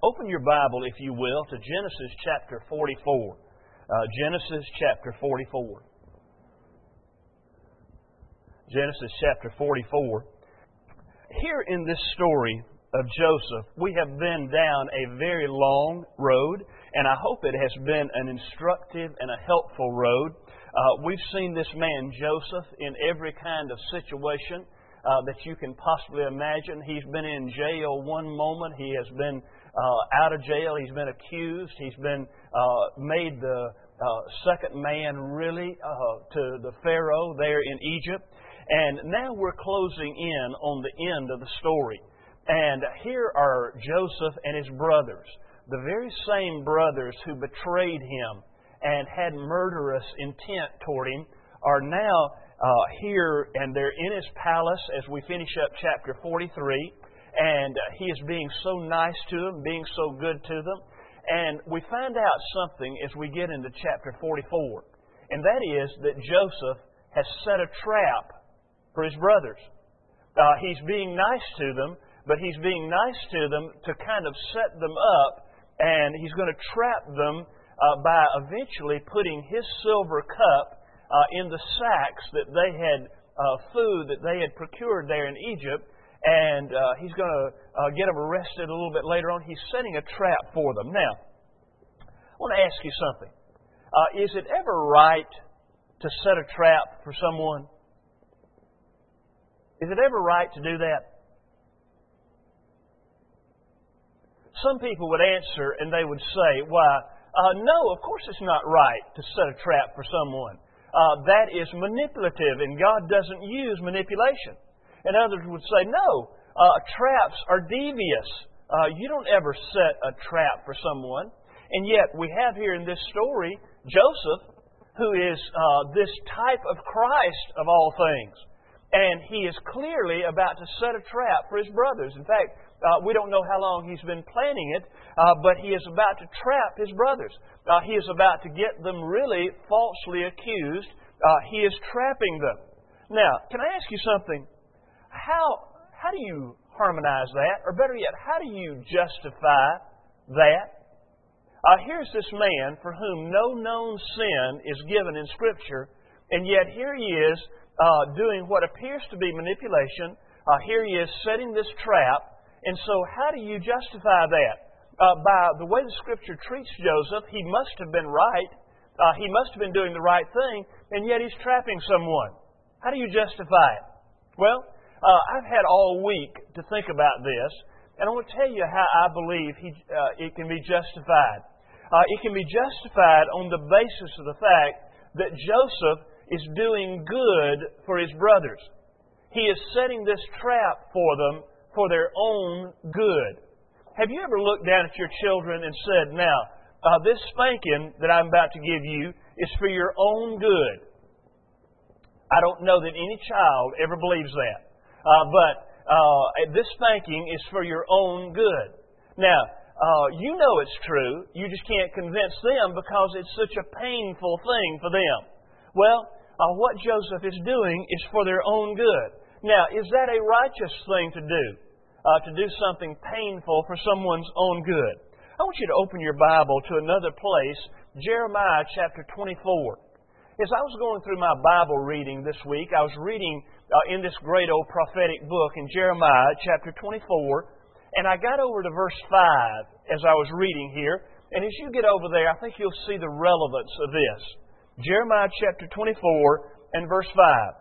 Open your Bible, if you will, to Genesis chapter 44. Genesis chapter 44. Genesis chapter 44. Here in this story of Joseph, we have been down a very long road, and I hope it has been an instructive and a helpful road. We've seen this man Joseph in every kind of situation that you can possibly imagine. He's been in jail one moment. He has been out of jail. He's been accused. He's been made the second man really to the Pharaoh there in Egypt. And now we're closing in on the end of the story. And here are Joseph and his brothers, the very same brothers who betrayed him and had murderous intent toward him, are now here, and they're in his palace as we finish up chapter 43. And he is being so nice to them, being so good to them. And we find out something as we get into chapter 44. And that is that Joseph has set a trap for his brothers. He's being nice to them, but he's being nice to them to kind of set them up. And he's going to trap them by eventually putting his silver cup in the sacks that they had, food that they had procured there in Egypt. And he's going to get them arrested a little bit later on. He's setting a trap for them. Now, I want to ask you something. Is it ever right to set a trap for someone? Is it ever right to do that? Some people would answer and they would say, why, no, of course it's not right to set a trap for someone. That is manipulative, and God doesn't use manipulation. And others would say, no, traps are devious. You don't ever set a trap for someone. And yet we have here in this story Joseph, who is this type of Christ of all things. And he is clearly about to set a trap for his brothers. In fact, we don't know how long he's been planning it, but he is about to trap his brothers. He is about to get them really falsely accused. He is trapping them. Now, can I ask you something? How do you harmonize that? Or better yet, how do you justify that? Here's this man for whom no known sin is given in Scripture, and yet here he is doing what appears to be manipulation. Here he is setting this trap. And so how do you justify that? By the way the Scripture treats Joseph, he must have been right. He must have been doing the right thing, and yet he's trapping someone. How do you justify it? Well, I've had all week to think about this, and I want to tell you how I believe it can be justified. It can be justified on the basis of the fact that Joseph is doing good for his brothers. He is setting this trap for them for their own good. Have you ever looked down at your children and said, now, this spanking that I'm about to give you is for your own good? I don't know that any child ever believes that. But this spanking is for your own good. Now, you know it's true. You just can't convince them because it's such a painful thing for them. Well, what Joseph is doing is for their own good. Now, is that a righteous thing to do? To do something painful for someone's own good? I want you to open your Bible to another place, Jeremiah chapter 24. As I was going through my Bible reading this week, I was reading in this great old prophetic book in Jeremiah chapter 24, and I got over to verse 5 as I was reading here. And as you get over there, I think you'll see the relevance of this. Jeremiah chapter 24 and verse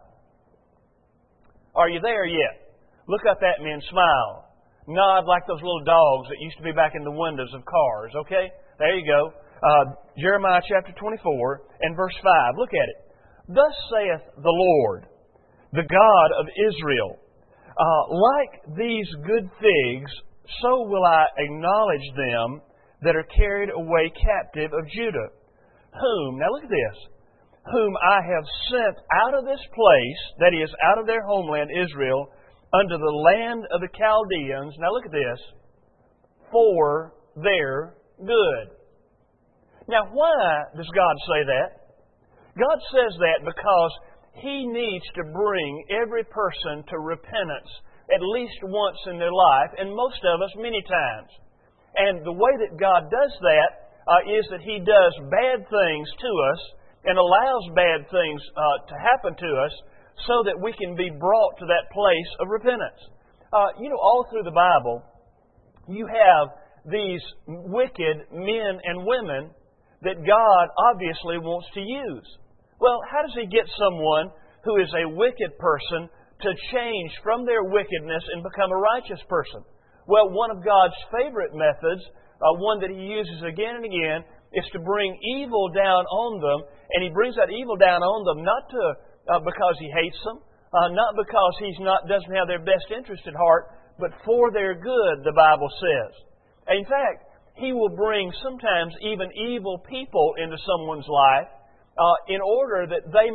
5. Are you there yet? Look up at me and smile. Nod like those little dogs that used to be back in the windows of cars, okay? There you go. Jeremiah chapter 24 and verse 5. Look at it. Thus saith the Lord, the God of Israel, like these good figs, so will I acknowledge them that are carried away captive of Judah, whom, now look at this, whom I have sent out of this place, that is, out of their homeland Israel, unto the land of the Chaldeans, now look at this, for their good. Now, why does God say that? God says that because He needs to bring every person to repentance at least once in their life, and most of us many times. And the way that God does that is that He does bad things to us and allows bad things to happen to us so that we can be brought to that place of repentance. All through the Bible, you have these wicked men and women that God obviously wants to use. Well, how does He get someone who is a wicked person to change from their wickedness and become a righteous person? Well, one of God's favorite methods, one that He uses again and again, is to bring evil down on them. And He brings that evil down on them not because He hates them, not because He doesn't have their best interest at heart, but for their good, the Bible says. In fact, He will bring sometimes even evil people into someone's life in order that they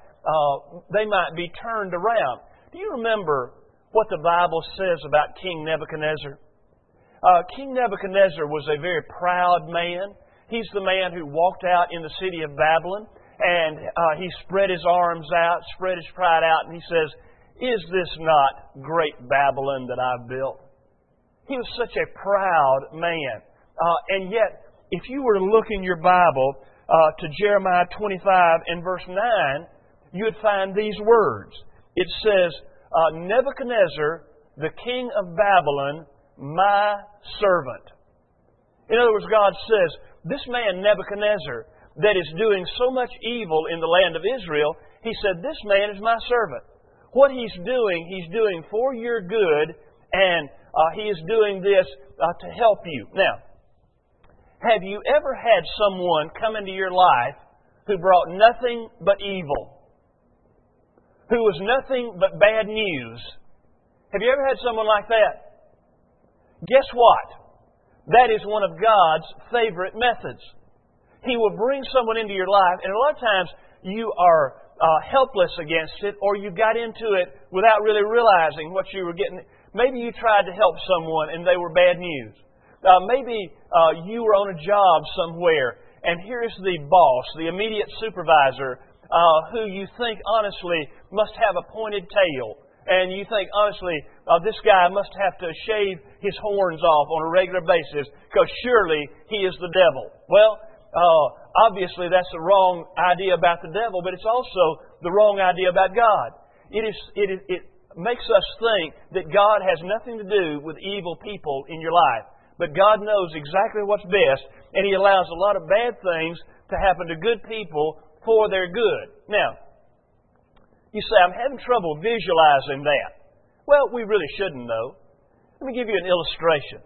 might be turned around. Do you remember what the Bible says about King Nebuchadnezzar? King Nebuchadnezzar was a very proud man. He's the man who walked out in the city of Babylon, and he spread his arms out, spread his pride out, and he says, "Is this not great Babylon that I've built?" He was such a proud man. And yet, if you were to look in your Bible to Jeremiah 25 and verse 9, you would find these words. It says, "Nebuchadnezzar, the king of Babylon, my servant." In other words, God says, this man Nebuchadnezzar that is doing so much evil in the land of Israel, He said, this man is my servant. What he's doing for your good, and he is doing this to help you. Now, have you ever had someone come into your life who brought nothing but evil? Who was nothing but bad news? Have you ever had someone like that? Guess what? That is one of God's favorite methods. He will bring someone into your life, and a lot of times you are helpless against it, or you got into it without really realizing what you were getting. Maybe you tried to help someone and they were bad news. Maybe you were on a job somewhere, and here's the boss, the immediate supervisor, who you think honestly must have a pointed tail. And you think, honestly, this guy must have to shave his horns off on a regular basis because surely he is the devil. Well, obviously that's the wrong idea about the devil, but it's also the wrong idea about God. It makes us think that God has nothing to do with evil people in your life. But God knows exactly what's best, and He allows a lot of bad things to happen to good people for their good. Now, you say, I'm having trouble visualizing that. Well, we really shouldn't, though. Let me give you an illustration.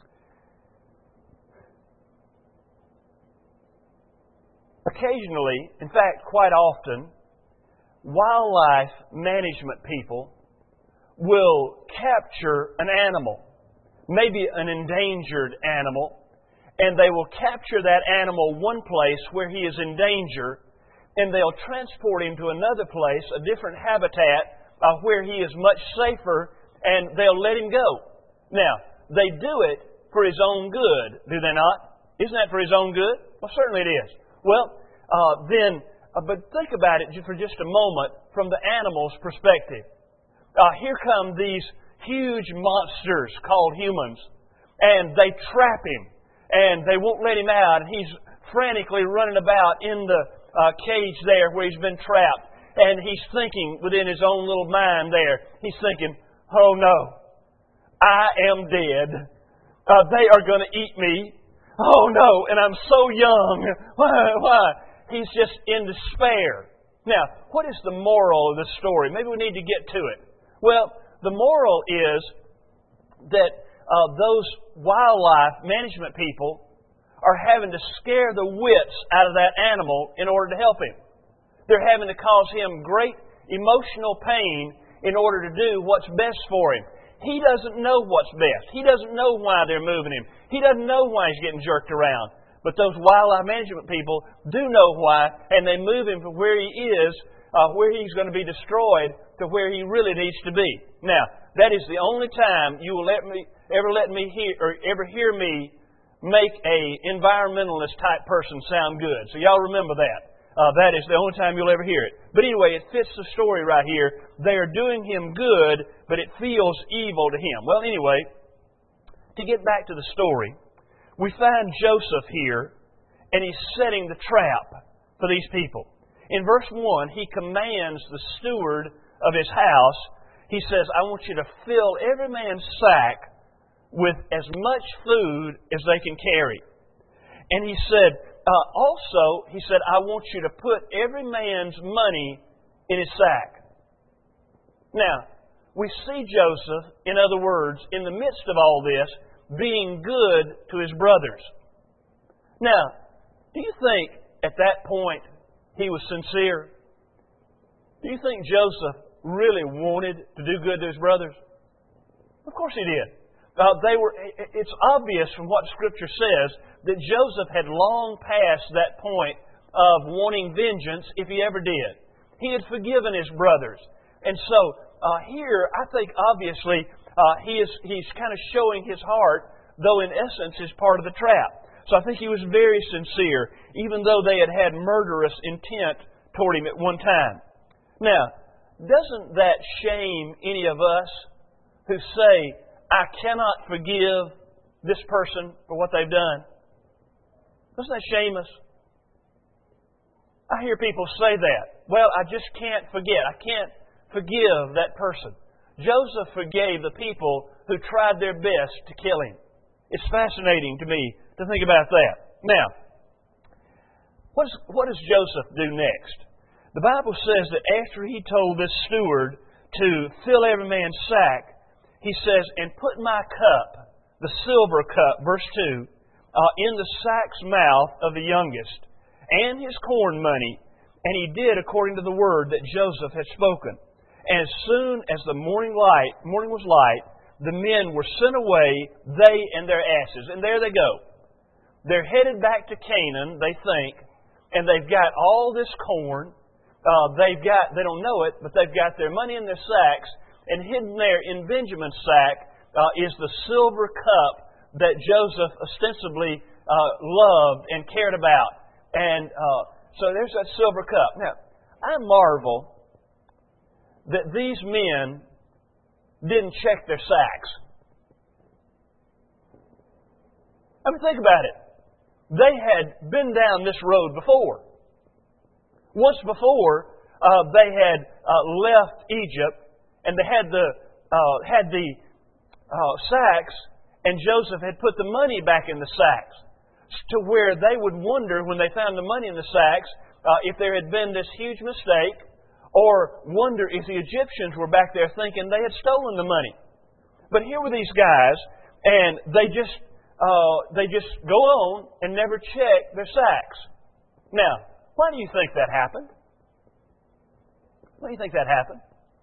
Occasionally, in fact, quite often, wildlife management people will capture an animal, maybe an endangered animal, and they will capture that animal one place where he is in danger, and they'll transport him to another place, a different habitat, where he is much safer, and they'll let him go. Now, they do it for his own good, do they not? Isn't that for his own good? Well, certainly it is. Well, but think about it for just a moment from the animal's perspective. Here come these huge monsters called humans, and they trap him, and they won't let him out, and he's frantically running about in the cage there where he's been trapped, and he's thinking within his own little mind there, he's thinking, oh no, I am dead. They are going to eat me. Oh no, and I'm so young. Why? He's just in despair. Now, what is the moral of this story? Maybe we need to get to it. Well, the moral is that those wildlife management people are having to scare the wits out of that animal in order to help him. They're having to cause him great emotional pain in order to do what's best for him. He doesn't know what's best. He doesn't know why they're moving him. He doesn't know why he's getting jerked around. But those wildlife management people do know why, and they move him from where he is, where he's going to be destroyed, to where he really needs to be. Now, that is the only time you will ever hear me make a environmentalist type person sound good. So y'all remember that. That is the only time you'll ever hear it. But anyway, it fits the story right here. They are doing him good, but it feels evil to him. Well, anyway, to get back to the story, we find Joseph here, and he's setting the trap for these people. In verse 1, he commands the steward of his house, he says, I want you to fill every man's sack with as much food as they can carry. And he said, I want you to put every man's money in his sack. Now, we see Joseph, in other words, in the midst of all this, being good to his brothers. Now, do you think at that point he was sincere? Do you think Joseph really wanted to do good to his brothers? Of course he did. It's obvious from what Scripture says that Joseph had long passed that point of wanting vengeance if he ever did. He had forgiven his brothers. And so here, I think obviously he's kind of showing his heart, though in essence is part of the trap. So I think he was very sincere, even though they had murderous intent toward him at one time. Now, doesn't that shame any of us who say, I cannot forgive this person for what they've done? Doesn't that shame us? I hear people say that. Well, I just can't forget. I can't forgive that person. Joseph forgave the people who tried their best to kill him. It's fascinating to me to think about that. Now, what does Joseph do next? The Bible says that after he told this steward to fill every man's sack, he says, and put my cup, the silver cup, verse 2, in the sack's mouth of the youngest, and his corn money. And he did according to the word that Joseph had spoken. And as soon as the morning was light, the men were sent away, they and their asses. And there they go. They're headed back to Canaan, they think, and they've got all this corn. They don't know it, but they've got their money in their sacks, and hidden there in Benjamin's sack is the silver cup that Joseph ostensibly loved and cared about. And so there's that silver cup. Now, I marvel that these men didn't check their sacks. I mean, think about it. They had been down this road before. Once before, they had left Egypt, and they had the sacks, and Joseph had put the money back in the sacks, to where they would wonder when they found the money in the sacks if there had been this huge mistake, or wonder if the Egyptians were back there thinking they had stolen the money. But here were these guys, and they just go on and never check their sacks. Now, why do you think that happened? Why do you think that happened?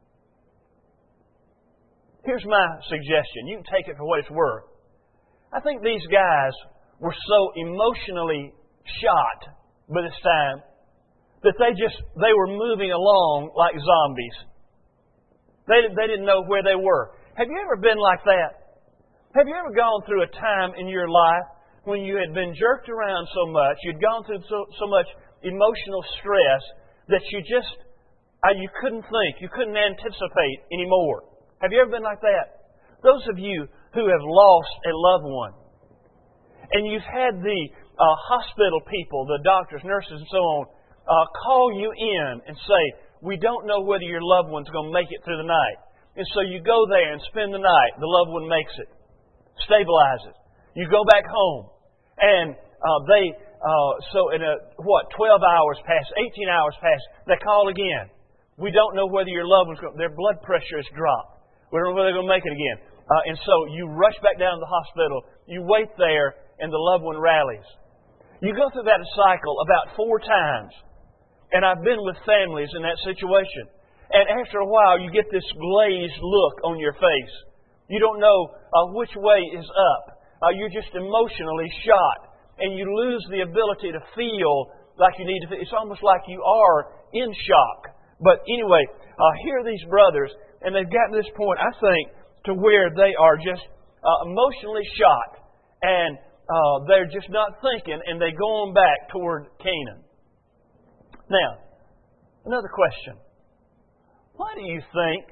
Here's my suggestion. You can take it for what it's worth. I think these guys were so emotionally shot by this time that they were moving along like zombies. They didn't know where they were. Have you ever been like that? Have you ever gone through a time in your life when you had been jerked around so much, you'd gone through so much emotional stress that you couldn't think, you couldn't anticipate anymore? Have you ever been like that? Those of you who have lost a loved one, and you've had the hospital people, the doctors, nurses, and so on, call you in and say, we don't know whether your loved one's going to make it through the night. And so you go there and spend the night. The loved one makes it, stabilizes. You go back home, and 12 hours pass, 18 hours pass, they call again. We don't know whether your loved one's going to, their blood pressure has dropped. We don't know whether they're going to make it again. And so you rush back down to the hospital, you wait there, and the loved one rallies. You go through that cycle about 4 times. And I've been with families in that situation. And after a while, you get this glazed look on your face. You don't know which way is up. You're just emotionally shot. And you lose the ability to feel like you need to feel. It's almost like you are in shock. But anyway, here are these brothers, and they've gotten to this point, I think, to where they are just emotionally shot. And they're just not thinking, and they go on back toward Canaan. Now, another question. Why do you think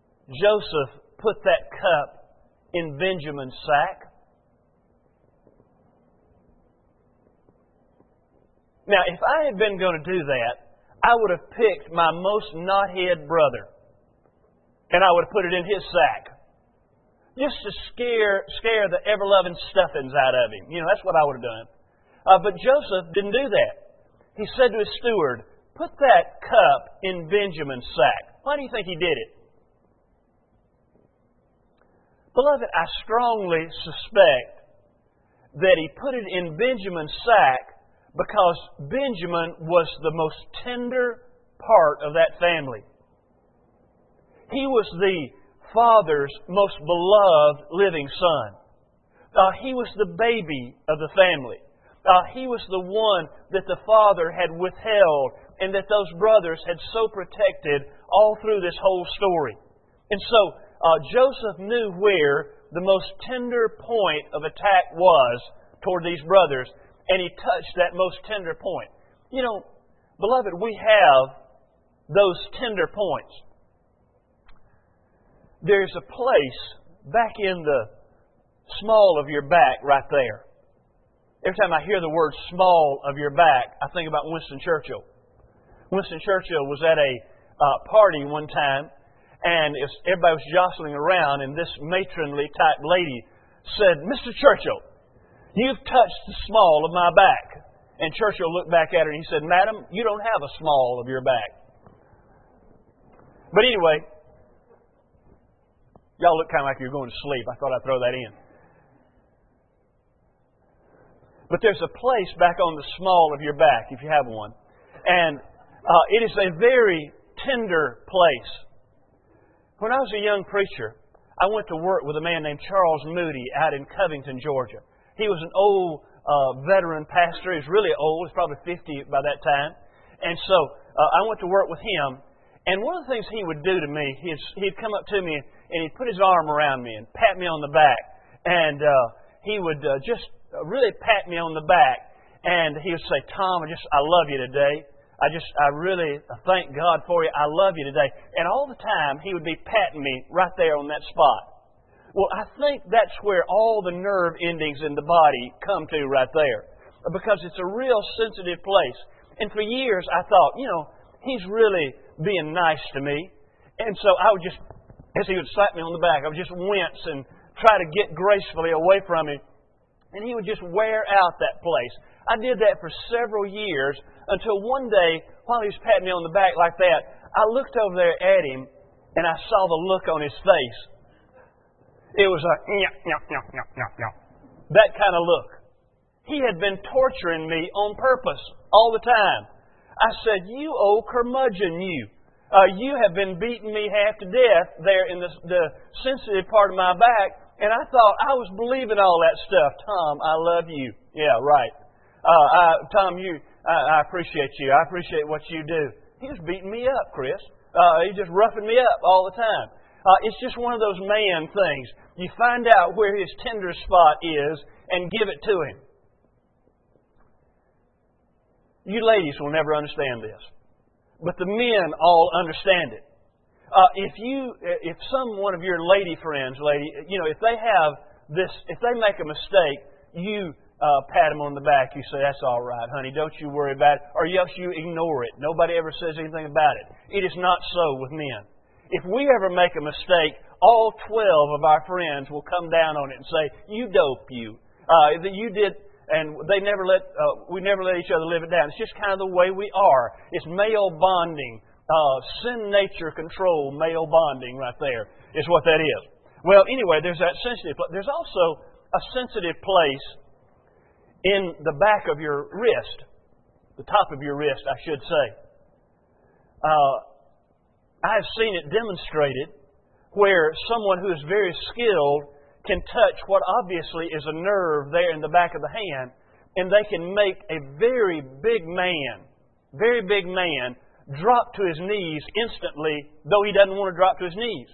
Joseph put that cup in Benjamin's sack? Now, if I had been going to do that, I would have picked my most knothead brother, and I would have put it in his sack, just to scare the ever-loving stuffings out of him. That's what I would have done. But Joseph didn't do that. He said to his steward, "Put that cup in Benjamin's sack." Why do you think he did it? Beloved, I strongly suspect that he put it in Benjamin's sack because Benjamin was the most tender part of that family. He was the father's most beloved living son. He was the baby of the family. He was the one that the father had withheld and that those brothers had so protected all through this whole story. And so Joseph knew where the most tender point of attack was toward these brothers, and he touched that most tender point. Beloved, we have those tender points. There's a place back in the small of your back right there. Every time I hear the word small of your back, I think about Winston Churchill. Winston Churchill was at a party one time, and everybody was jostling around, and this matronly type lady said, "Mr. Churchill, you've touched the small of my back." And Churchill looked back at her and he said, "Madam, you don't have a small of your back." But anyway, y'all look kind of like you're going to sleep. I thought I'd throw that in. But there's a place back on the small of your back, if you have one. And it is a very tender place. When I was a young preacher, I went to work with a man named Charles Moody out in Covington, Georgia. He was an old veteran pastor. He was really old. He was probably 50 by that time. And so I went to work with him. And one of the things he would do to me, he'd come up to me and he'd put his arm around me and pat me on the back. And he would just really pat me on the back. And he would say, "Tom, I love you today. I really thank God for you. I love you today." And all the time, he would be patting me right there on that spot. Well, I think that's where all the nerve endings in the body come to right there. Because it's a real sensitive place. And for years, I thought, he's really being nice to me. And so I would just, as he would slap me on the back, I would just wince and try to get gracefully away from him. And he would just wear out that place. I did that for several years until one day, while he was patting me on the back like that, I looked over there at him and I saw the look on his face. It was like, that kind of look. He had been torturing me on purpose all the time. I said, "You old curmudgeon, you. You have been beating me half to death there in the sensitive part of my back." And I thought I was believing all that stuff. "Tom, I love you." Yeah, right. Tom, I appreciate you. I appreciate what you do. He was beating me up, Chris. He was just roughing me up all the time. It's just one of those man things. You find out where his tender spot is and give it to him. You ladies will never understand this, but the men all understand it. If one of your lady friends, if they have this, if they make a mistake, you pat them on the back. You say, "That's all right, honey. Don't you worry about it," or else you ignore it. Nobody ever says anything about it. It is not so with men. If we ever make a mistake, all 12 of our friends will come down on it and say, "You dope, you. That you did." And we never let each other live it down. It's just kind of the way we are. It's male bonding, sin nature control, male bonding right there is what that is. Well, anyway, there's that sensitive place. There's also a sensitive place in the back of your wrist, the top of your wrist, I should say. I've seen it demonstrated where someone who is very skilled can touch what obviously is a nerve there in the back of the hand, and they can make a very big man, drop to his knees instantly, though he doesn't want to drop to his knees.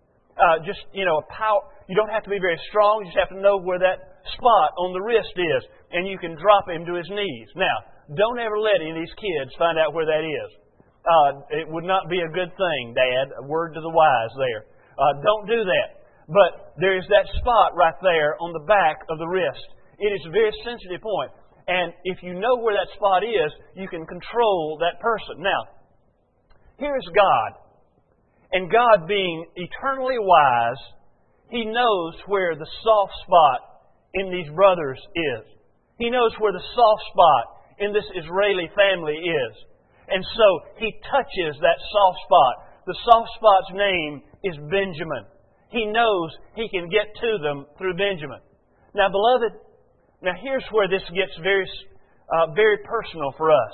You don't have to be very strong, you just have to know where that spot on the wrist is, and you can drop him to his knees. Now, don't ever let any of these kids find out where that is. It would not be a good thing, Dad. A word to the wise there. Don't do that. But there is that spot right there on the back of the wrist. It is a very sensitive point. And if you know where that spot is, you can control that person. Now, here's God. And God being eternally wise, He knows where the soft spot in these brothers is. He knows where the soft spot in this Israeli family is. And so He touches that soft spot. The soft spot's name is Benjamin. He knows He can get to them through Benjamin. Now, beloved, now here's where this gets very personal for us.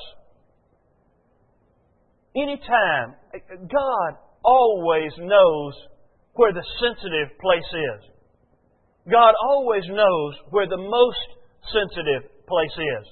Anytime, God always knows where the sensitive place is. God always knows where the most sensitive place is.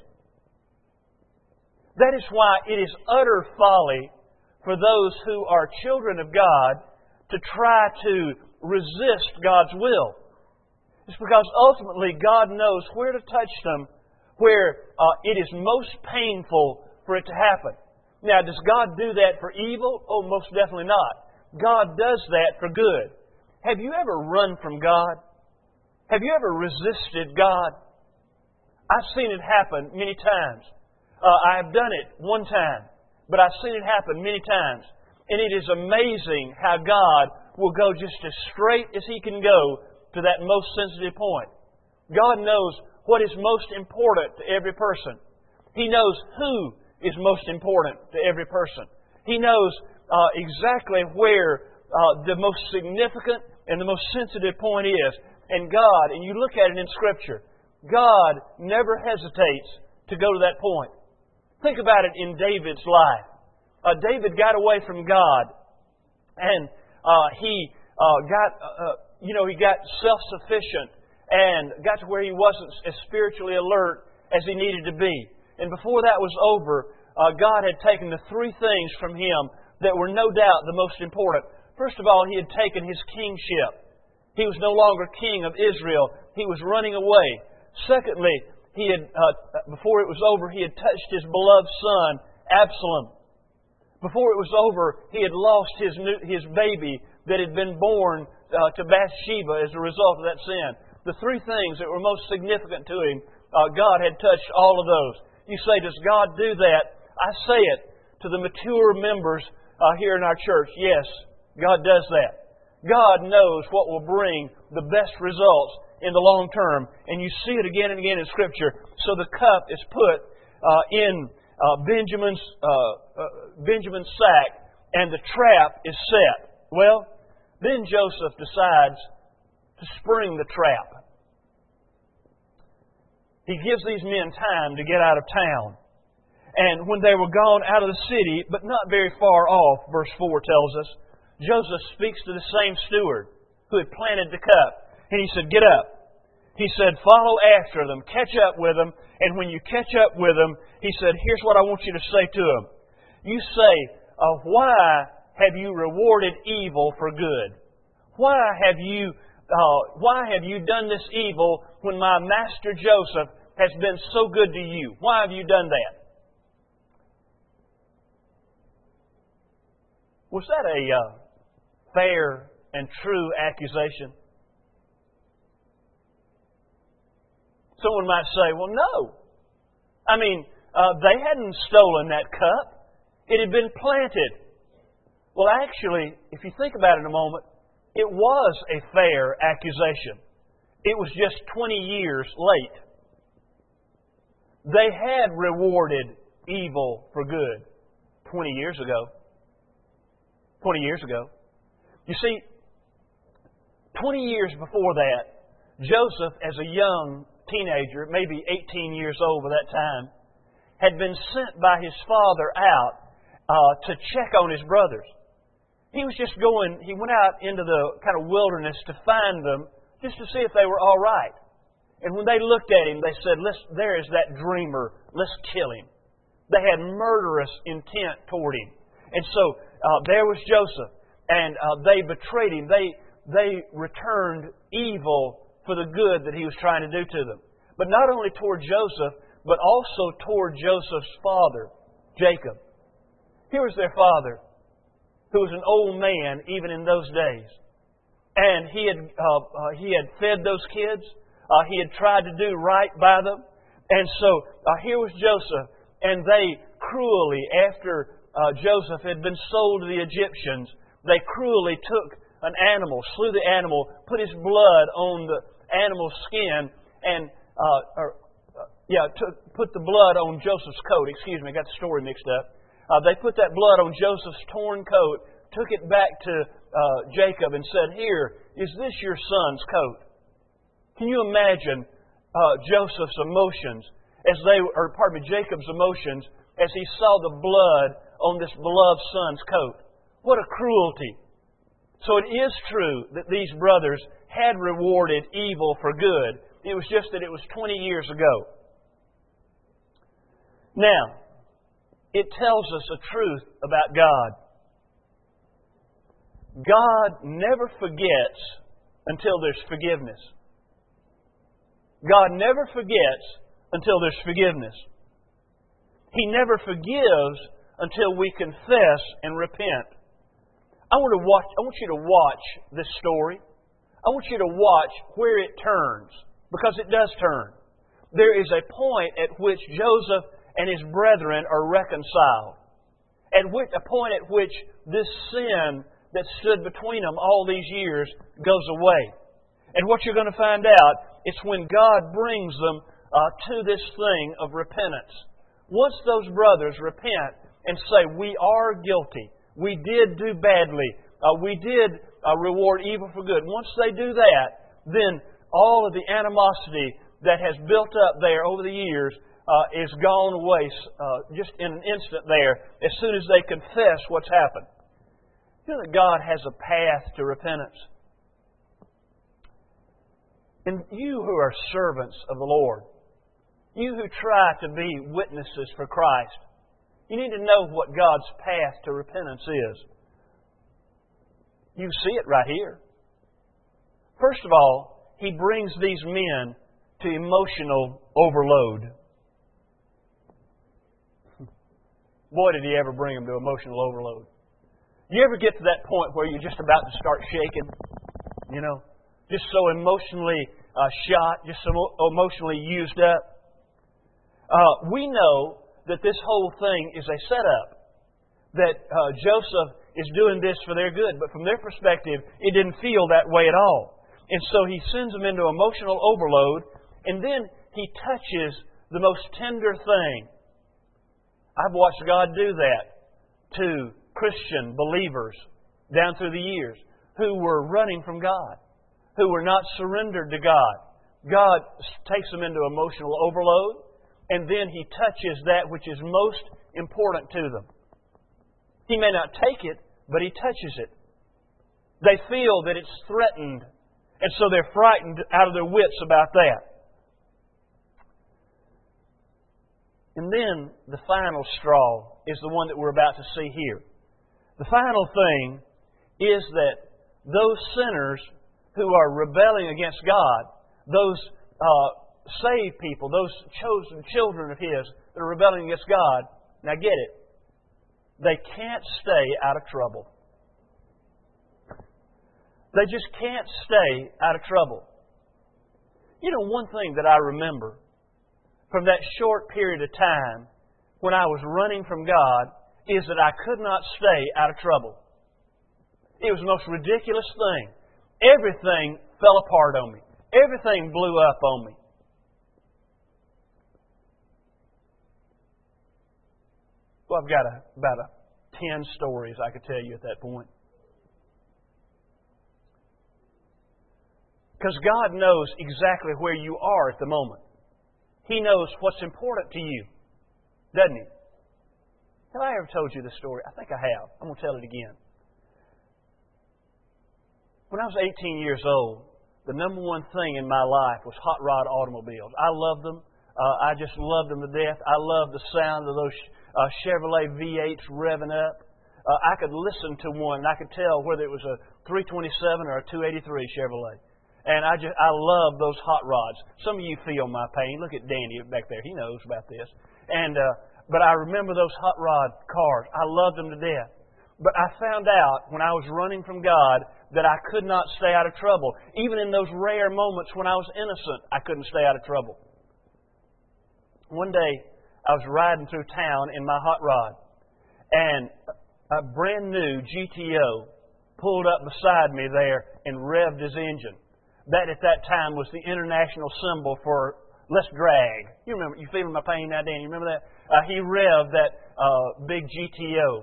That is why it is utter folly for those who are children of God to try to resist God's will. It's because ultimately God knows where to touch them, where it is most painful for it to happen. Now, does God do that for evil? Oh, most definitely not. God does that for good. Have you ever run from God? Have you ever resisted God? I've seen it happen many times. I have done it one time, but I've seen it happen many times. And it is amazing how God will go just as straight as He can go to that most sensitive point. God knows what is most important to every person. He knows who is most important to every person. He knows exactly where the most significant and the most sensitive point is. And God, and you look at it in Scripture, God never hesitates to go to that point. Think about it in David's life. David got away from God, and he got self-sufficient and got to where he wasn't as spiritually alert as he needed to be. And before that was over, God had taken the three things from him that were no doubt the most important. First of all, He had taken his kingship. He was no longer king of Israel. He was running away. Secondly, before it was over, he had touched his beloved son, Absalom. Before it was over, he had lost his baby that had been born to Bathsheba as a result of that sin. The three things that were most significant to him, God had touched all of those. You say, does God do that? I say it to the mature members here in our church. Yes, God does that. God knows what will bring the best results in the long term. And you see it again and again in Scripture. So the cup is put in Benjamin's sack, and the trap is set. Well, then Joseph decides to spring the trap. He gives these men time to get out of town. And when they were gone out of the city, but not very far off, verse 4 tells us, Joseph speaks to the same steward who had planted the cup. And he said, get up. He said, follow after them. Catch up with them. And when you catch up with them, he said, here's what I want you to say to them. You say, why have you rewarded evil for good? Why have you done this evil when my master Joseph has been so good to you? Why have you done that? Was that a fair and true accusation? Someone might say, well, no. I mean, they hadn't stolen that cup. It had been planted. Well, actually, if you think about it in a moment, it was a fair accusation. It was just 20 years late. They had rewarded evil for good 20 years ago. 20 years ago. You see, 20 years before that, Joseph, as a young teenager, maybe 18 years old by that time, had been sent by his father out to check on his brothers. He was just he went out into the kind of wilderness to find them, just to see if they were all right. And when they looked at him, they said, there is that dreamer, let's kill him. They had murderous intent toward him. And so there was Joseph, and they betrayed him. They returned evil for the good that he was trying to do to them. But not only toward Joseph, but also toward Joseph's father, Jacob. Here was their father, who was an old man even in those days. And he had fed those kids. He had tried to do right by them. And so here was Joseph, and they cruelly, after Joseph had been sold to the Egyptians, they cruelly took an animal, slew the animal, put his blood on the animal's skin, and put the blood on Joseph's coat. Excuse me, I got the story mixed up. They put that blood on Joseph's torn coat, took it back to Jacob and said, "Here, is this your son's coat?" Can you imagine Jacob's emotions Jacob's emotions as he saw the blood on this beloved son's coat? What a cruelty! So it is true that these brothers had rewarded evil for good. It was just that it was 20 years ago. Now, it tells us a truth about God. God never forgets until there's forgiveness. God never forgets until there's forgiveness. He never forgives until we confess and repent. I want you to watch this story. I want you to watch where it turns, because it does turn. There is a point at which Joseph and his brethren are reconciled. A point at which this sin that stood between them all these years goes away. And what you're going to find out is when God brings them to this thing of repentance. Once those brothers repent and say, "We are guilty. We did do badly. We did reward evil for good." Once they do that, then all of the animosity that has built up there over the years is gone away just in an instant there, as soon as they confess what's happened. You know that God has a path to repentance. And you who are servants of the Lord, you who try to be witnesses for Christ, you need to know what God's path to repentance is. You see it right here. First of all, He brings these men to emotional overload. Boy, did He ever bring them to emotional overload. You ever get to that point where you're just about to start shaking? You know, just so emotionally shot, just so emotionally used up. We know that this whole thing is a setup. That Joseph is doing this for their good, but from their perspective, it didn't feel that way at all. And so he sends them into emotional overload, and then he touches the most tender thing. I've watched God do that to Christian believers down through the years who were running from God, who were not surrendered to God. God takes them into emotional overload, and then He touches that which is most important to them. He may not take it, but He touches it. They feel that it's threatened, and so they're frightened out of their wits about that. And then the final straw is the one that we're about to see here. The final thing is that those sinners who are rebelling against God, those saved people, those chosen children of His that are rebelling against God, now get it, they can't stay out of trouble. They just can't stay out of trouble. You know, one thing that I remember from that short period of time when I was running from God is that I could not stay out of trouble. It was the most ridiculous thing. Everything fell apart on me. Everything blew up on me. Well, I've got about 10 stories I could tell you at that point. Because God knows exactly where you are at the moment. He knows what's important to you, doesn't He? Have I ever told you this story? I think I have. I'm going to tell it again. When I was 18 years old, the number one thing in my life was hot rod automobiles. I loved them. I just loved them to death. I loved the sound of those Chevrolet V8s revving up. I could listen to one and I could tell whether it was a 327 or a 283 Chevrolet. And I love those hot rods. Some of you feel my pain. Look at Danny back there. He knows about this. But I remember those hot rod cars. I loved them to death. But I found out when I was running from God that I could not stay out of trouble. Even in those rare moments when I was innocent, I couldn't stay out of trouble. One day, I was riding through town in my hot rod, and a brand new GTO pulled up beside me there and revved his engine. That at that time was the international symbol for let's drag. You remember? You feeling my pain now, Dan? You remember that? He revved that big GTO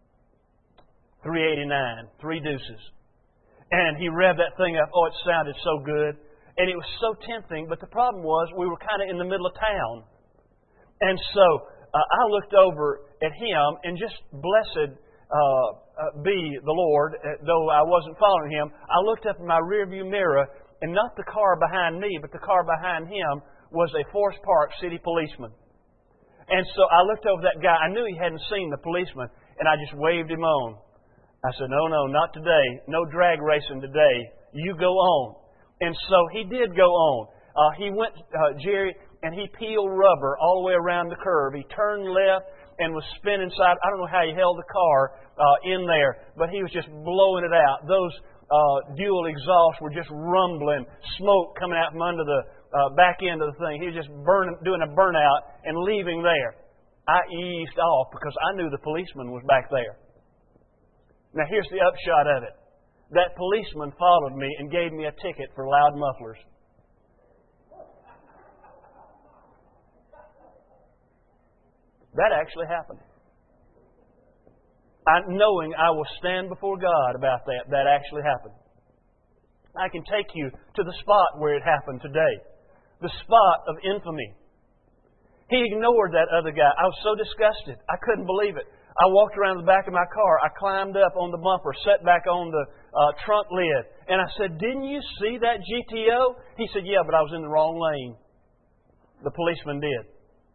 389, 3 deuces. And he revved that thing up. Oh, it sounded so good. And it was so tempting. But the problem was we were kind of in the middle of town. And so I looked over at him, and just blessed be the Lord, though I wasn't following him, I looked up in my rearview mirror, and not the car behind me, but the car behind him was a Forest Park city policeman. And so I looked over that guy. I knew he hadn't seen the policeman, and I just waved him on. I said, no, not today. No drag racing today. You go on. And so he did go on. He went, Jerry, and he peeled rubber all the way around the curve. He turned left and was spinning side. I don't know how he held the car in there, but he was just blowing it out. Those dual exhausts were just rumbling, smoke coming out from under the back end of the thing. He was just doing a burnout and leaving there. I eased off because I knew the policeman was back there. Now here's the upshot of it. That policeman followed me and gave me a ticket for loud mufflers. That actually happened. Knowing I will stand before God about that, that actually happened. I can take you to the spot where it happened today. The spot of infamy. He ignored that other guy. I was so disgusted. I couldn't believe it. I walked around the back of my car. I climbed up on the bumper, sat back on the trunk lid. And I said, didn't you see that GTO? He said, yeah, but I was in the wrong lane. The policeman did.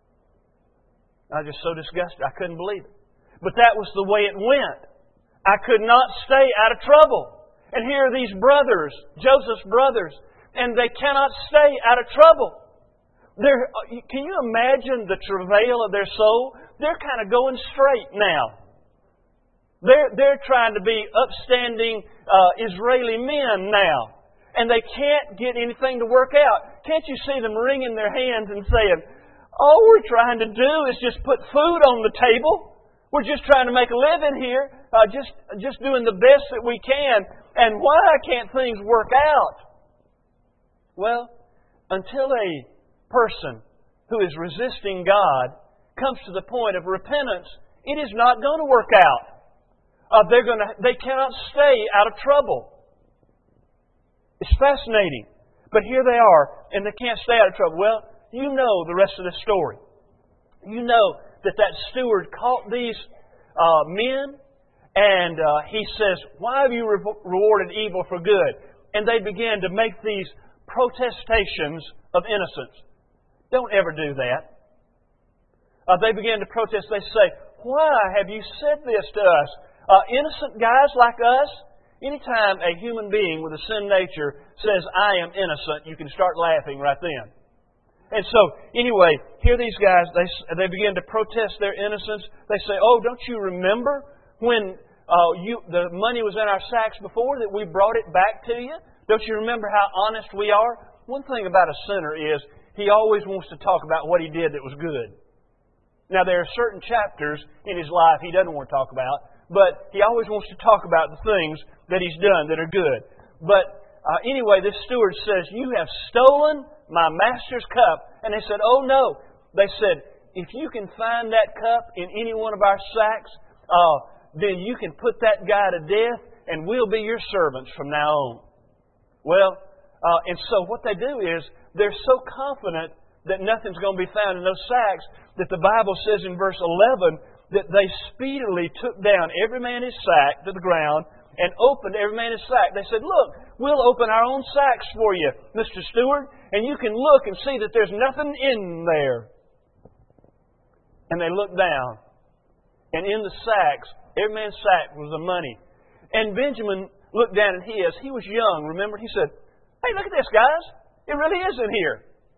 I was just so disgusted. I couldn't believe it. But that was the way it went. I could not stay out of trouble. And here are these brothers, Joseph's brothers, and they cannot stay out of trouble. Can you imagine the travail of their soul? They're kind of going straight now. They're trying to be upstanding Israeli men now. And they can't get anything to work out. Can't you see them wringing their hands and saying, all we're trying to do is just put food on the table. We're just trying to make a living here, just doing the best that we can. And why can't things work out? Well, until a person who is resisting God comes to the point of repentance, it is not going to work out. They cannot stay out of trouble. It's fascinating. But here they are, and they can't stay out of trouble. Well, you know the rest of the story. You know that steward caught these men, and he says, why have you rewarded evil for good? And they began to make these protestations of innocence. Don't ever do that. They began to protest. They say, why have you said this to us? Innocent guys like us? Anytime a human being with a sin nature says, I am innocent, you can start laughing right then. And so, anyway, here these guys, they begin to protest their innocence. They say, oh, don't you remember when the money was in our sacks before that we brought it back to you? Don't you remember how honest we are? One thing about a sinner is he always wants to talk about what he did that was good. Now, there are certain chapters in his life he doesn't want to talk about, but he always wants to talk about the things that he's done that are good. But anyway, this steward says, you have stolen my master's cup. And they said, oh no. They said, if you can find that cup in any one of our sacks, then you can put that guy to death and we'll be your servants from now on. Well, and so what they do is they're so confident that nothing's going to be found in those sacks that the Bible says in verse 11 that they speedily took down every man his sack to the ground and opened every man his sack. They said, look, we'll open our own sacks for you, Mr. Steward, and you can look and see that there's nothing in there. And they looked down, and in the sacks, every man's sack was the money. And Benjamin looked down at his. He was young, remember? He said, hey, look at this, guys. It really is in here.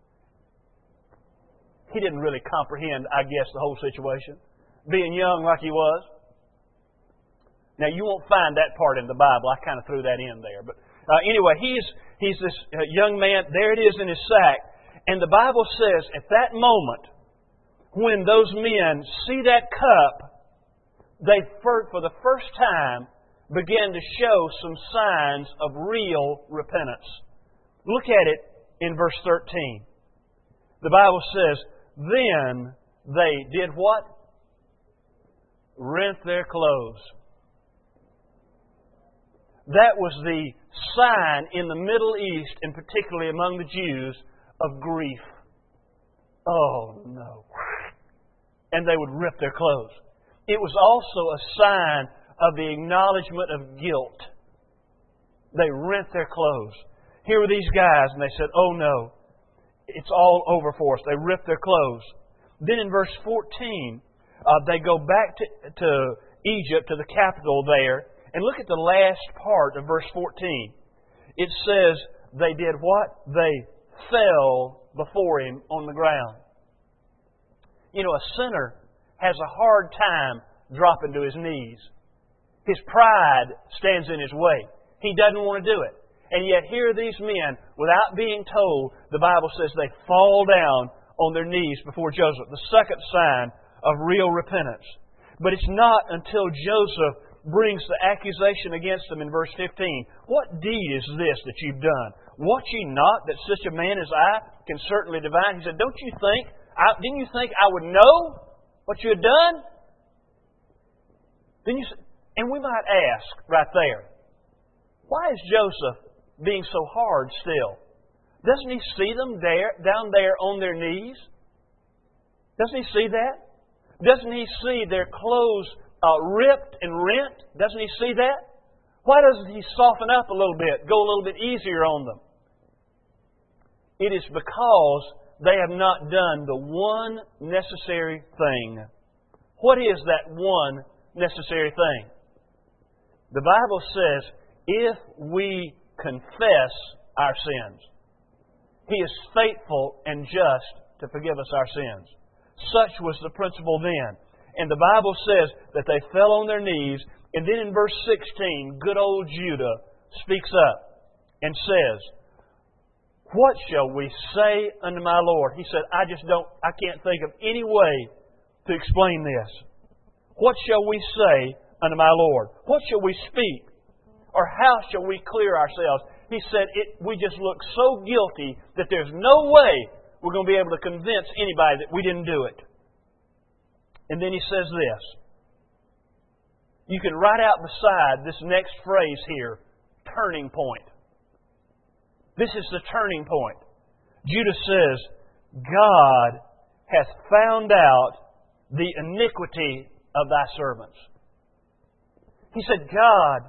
He didn't really comprehend, I guess, the whole situation, being young like he was. Now, you won't find that part in the Bible. I kind of threw that in there. But anyway, he's this young man. There it is in his sack. And the Bible says, at that moment, when those men see that cup, they, for the first time, begin to show some signs of real repentance. Look at it in verse 13. The Bible says, then they did what? Rent their clothes. That was the sign in the Middle East, and particularly among the Jews, of grief. Oh no. And they would rip their clothes. It was also a sign of the acknowledgement of guilt. They rent their clothes. Here were these guys, and they said, oh no, it's all over for us. They ripped their clothes. Then in verse 14, they go back to Egypt, to the capital there, and look at the last part of verse 14. It says, they did what? They fell before Him on the ground. You know, a sinner has a hard time dropping to his knees. His pride stands in his way. He doesn't want to do it. And yet here are these men, without being told, the Bible says they fall down on their knees before Joseph. The second sign of real repentance. But it's not until Joseph brings the accusation against them in verse 15. What deed is this that you've done? Wot ye not that such a man as I can certainly divine? He said, didn't you think I would know what you had done? And we might ask right there, why is Joseph being so hard still? Doesn't he see them down there on their knees? Doesn't he see that? Doesn't he see their clothes ripped and rent? Doesn't he see that? Why doesn't he soften up a little bit, go a little bit easier on them? It is because they have not done the one necessary thing. What is that one necessary thing? The Bible says, if we confess our sins, He is faithful and just to forgive us our sins. Such was the principle then. And the Bible says that they fell on their knees. And then in verse 16, good old Judah speaks up and says, what shall we say unto my Lord? He said, I can't think of any way to explain this. What shall we say unto my Lord? What shall we speak? Or how shall we clear ourselves? He said, we just look so guilty that there's no way we're going to be able to convince anybody that we didn't do it. And then he says this. You can write out beside this next phrase here, turning point. This is the turning point. Judah says, God hath found out the iniquity of thy servants. He said, God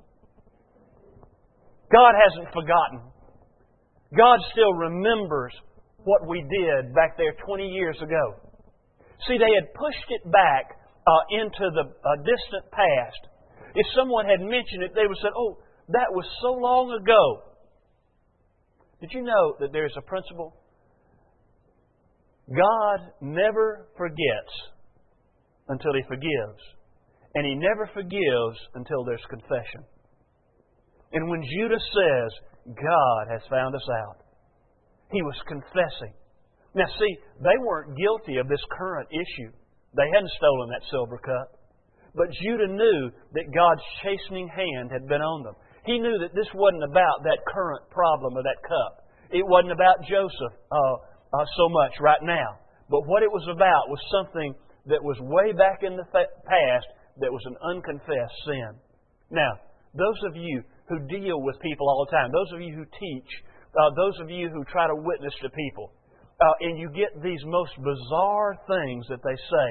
hasn't forgotten. God still remembers what we did back there 20 years ago. See, they had pushed it back into the distant past. If someone had mentioned it, they would have said, oh, that was so long ago. Did you know that there is a principle? God never forgets until He forgives. And He never forgives until there's confession. And when Judah says, God has found us out, he was confessing. Now see, they weren't guilty of this current issue. They hadn't stolen that silver cup. But Judah knew that God's chastening hand had been on them. He knew that this wasn't about that current problem of that cup. It wasn't about Joseph so much right now. But what it was about was something that was way back in the past that was an unconfessed sin. Now, those of you who deal with people all the time, those of you who teach, those of you who try to witness to people, and you get these most bizarre things that they say.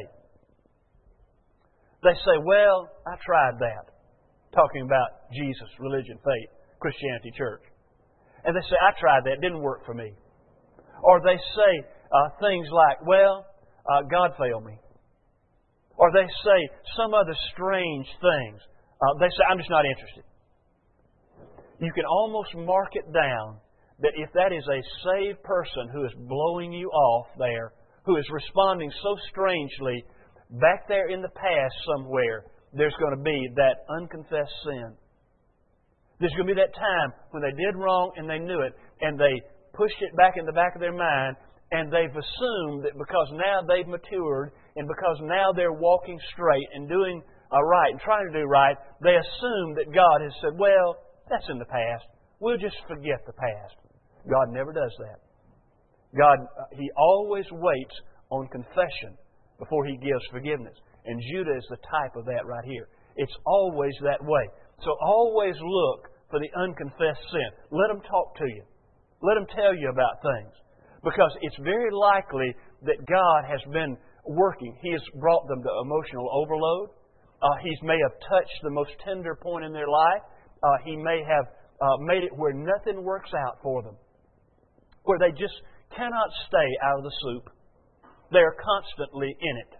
They say, well, I tried that. Talking about Jesus, religion, faith, Christianity, church. And they say, I tried that. It didn't work for me. Or they say things like, well, God failed me. Or they say some other strange things. They say, I'm just not interested. You can almost mark it down that if that is a saved person who is blowing you off there, who is responding so strangely, back there in the past somewhere, there's going to be that unconfessed sin. There's going to be that time when they did wrong and they knew it, and they pushed it back in the back of their mind, And they've assumed that because now they've matured and because now they're walking straight and doing right and trying to do right, they assume that God has said, well, that's in the past. We'll just forget the past. God never does that. God, He always waits on confession before He gives forgiveness. And Judah is the type of that right here. It's always that way. So always look for the unconfessed sin. Let them talk to you. Let them tell you about things. Because it's very likely that God has been working. He has brought them to emotional overload. He may have touched the most tender point in their life. He may have made it where nothing works out for them. Where they just cannot stay out of the soup. They are constantly in it.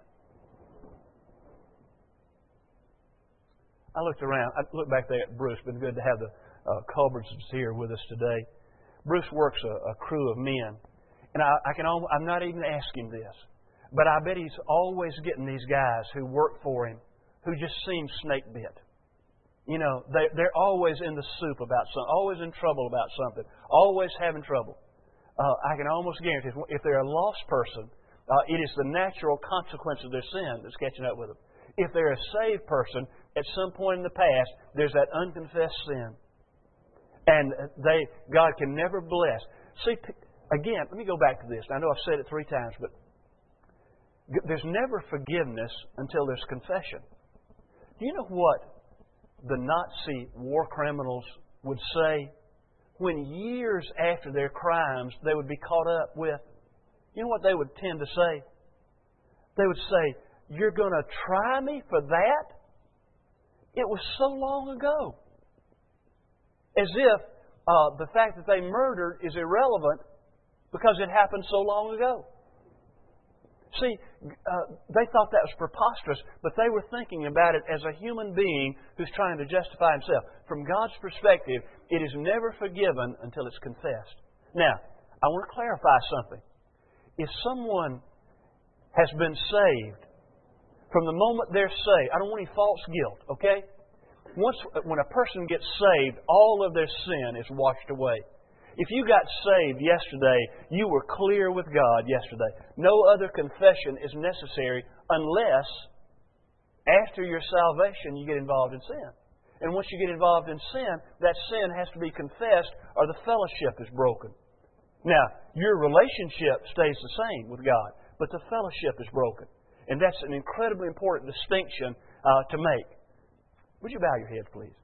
I looked around. I looked back there at Bruce. It's been good to have the Culbertsons here with us today. Bruce works a crew of men. And I'm not even asking this, but I bet he's always getting these guys who work for him who just seem snake bit. You know, they're always in the soup about something, always in trouble about something, always having trouble. I can almost guarantee if they're a lost person, it is the natural consequence of their sin that's catching up with them. If they're a saved person, at some point in the past, there's that unconfessed sin. And God can never bless. See, again, let me go back to this. I know I've said it 3 times, but there's never forgiveness until there's confession. Do you know what the Nazi war criminals would say when years after their crimes they would be caught up with? You know what they would tend to say? They would say, "You're going to try me for that? It was so long ago." As if the fact that they murdered is irrelevant because it happened so long ago. See, they thought that was preposterous, but they were thinking about it as a human being who's trying to justify himself. From God's perspective, it is never forgiven until it's confessed. Now, I want to clarify something. If someone has been saved, from the moment they're saved, I don't want any false guilt, okay? When a person gets saved, all of their sin is washed away. If you got saved yesterday, you were clear with God yesterday. No other confession is necessary unless after your salvation you get involved in sin. And once you get involved in sin, that sin has to be confessed or the fellowship is broken. Now, your relationship stays the same with God, but the fellowship is broken. And that's an incredibly important distinction to make. Would you bow your heads, please?